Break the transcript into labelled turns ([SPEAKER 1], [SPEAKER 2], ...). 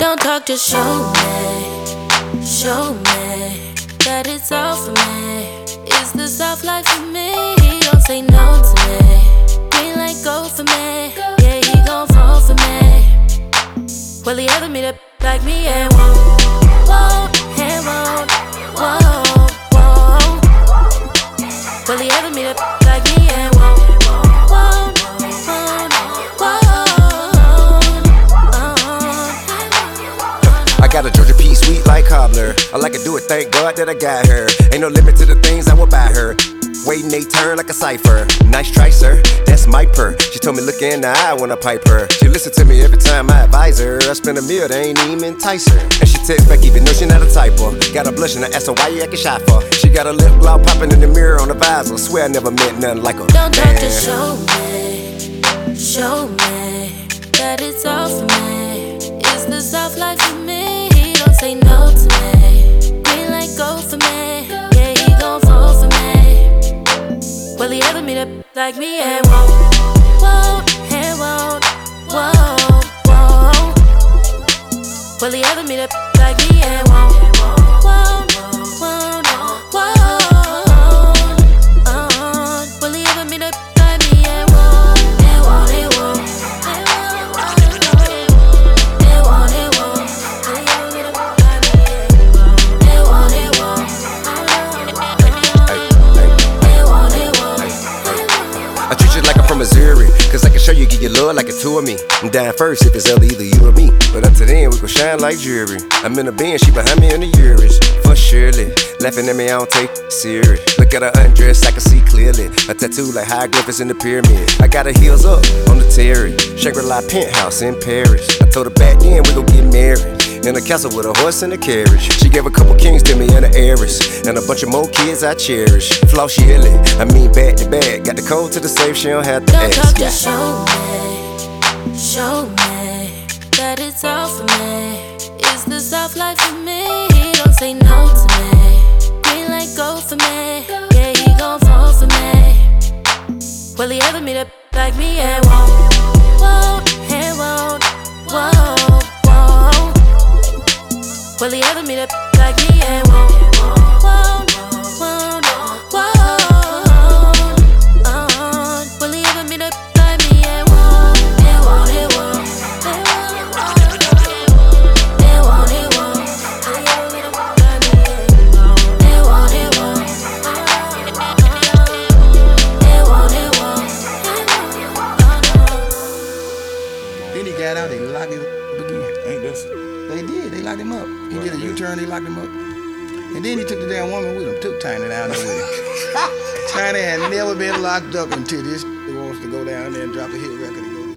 [SPEAKER 1] Don't talk, just show me that it's all for me. Is the soft life for me? Don't say no to me. Green light go for me. Yeah, he gon' fall for me. Will he ever meet up like me? And won't, and won't. Will he ever meet up like me? And won't.
[SPEAKER 2] I got a Georgia peach sweet like cobbler. I like to do it, thank God that I got her. Ain't no limit to the things I will buy her. Waiting they turn like a cipher. Nice try, sir, that's my purr. She told me look in the eye when I pipe her. She listen to me every time I advise her. I spend a meal, they ain't even entice her. And she text back even though she not a typer. Got her blushing, I ask her why you acting shy for. She got her lip gloss popping in the mirror on the visor. Swear I never met nothing like her.
[SPEAKER 1] Don't talk, just show me that it's all for me. Is the soft life for me? Don't say no to me. Green light go for me. Yeah, he gon' fall for me. Will he ever meet up like me? And won't, and won't. Will he ever meet up like me? And won't. Will he ever meet up like me? And won't.
[SPEAKER 2] I treat you like I'm from Missouri, cause I can show you, give you love like a two of me. I'm dying first if it's either you or me. But up to then, we gon' shine like jewelry. I'm in a Benz, she behind me in the Urus. For surely, laughing at me, I don't take it serious. Look at her undress, I can see clearly. A tattoo like hieroglyphics in the pyramid. I got her heels up on the terrace. Shangri-La penthouse in Paris. I told her back then we gon' get married. In a castle with a horse and a carriage. She gave a couple kings to me and an heiress. And a bunch of more kids I cherish. Floss yearly, I mean back to back. Got the code to the safe, she don't have to
[SPEAKER 1] Don't
[SPEAKER 2] ask.
[SPEAKER 1] talk, just show me that it's all for me. Is the soft life for me? Don't say no to me. Green light go for me. Yeah, he gon' fall for me. Will he ever meet up like me? And won't, and won't. Will he ever meet up like me? And won't. Will he ever meet up like me? And won't. Will he ever meet up like me?
[SPEAKER 3] Then he got out, they locked him up again.
[SPEAKER 4] Ain't this?
[SPEAKER 3] They did, they locked him up. He did a U-turn, they locked him up. And then he took the damn woman with him, took Tiny down there with him. Tiny had never been locked up until this wants to go down there and drop a hit record.